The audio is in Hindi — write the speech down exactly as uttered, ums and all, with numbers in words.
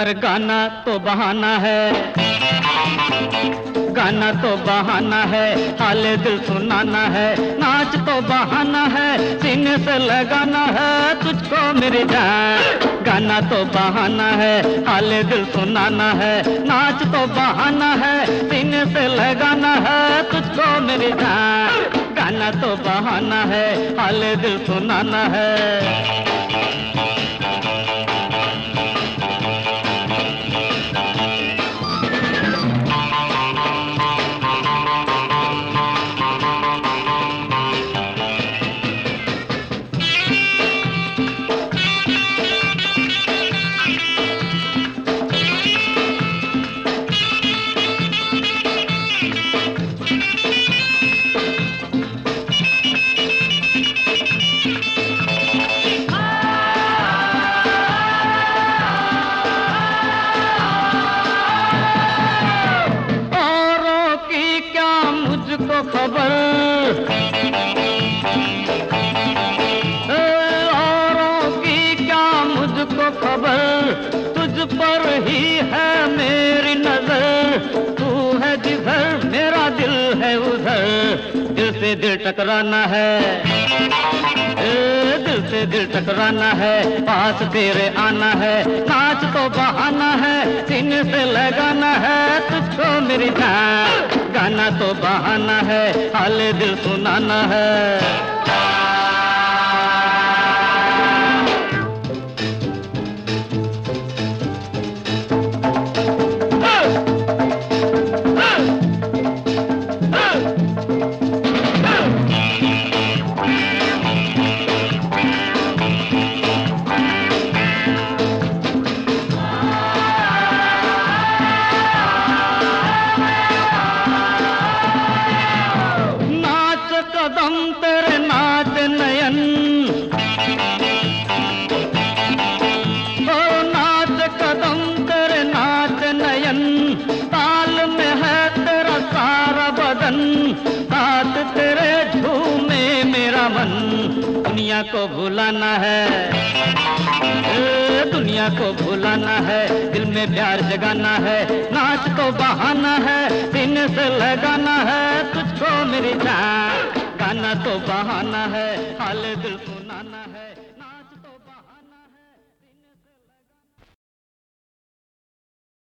अरे गाना तो बहाना है, गाना तो बहाना है, हाले दिल सुनाना है। नाच तो बहाना है, सीने से लगाना है तुझको मेरी जान। गाना तो बहाना है, हाले दिल सुनाना है। नाच तो बहाना है, सीने से लगाना है तुझको मेरी जान। गाना तो बहाना है, हाले दिल सुनाना है। मुझको खबर औरों की क्या मुझको खबर, तुझ पर ही है मेरी नजर। तू है जिधर मेरा दिल है उधर, दिल से दिल टकराना है, दिल से दिल टकराना है, पास तेरे आना है। नाच तो बहाना है, सीने से लगाना है तुझको मेरी जान। गाना तो बहाना है, हाले दिल सुनाना है। कदम तेरे नाच नयन, ओ नाच कदम तेरे नाच नयन। ताल में है तेरा सारा बदन, साथ तेरे झूमे मेरा मन। दुनिया को भुलाना है, दुनिया को भुलाना है, दिल में प्यार जगाना है। नाच तो बहाना है, सीने से लगाना है तुझको मेरी जान। गाना तो बहाना है, हाले दिल सुनाना है।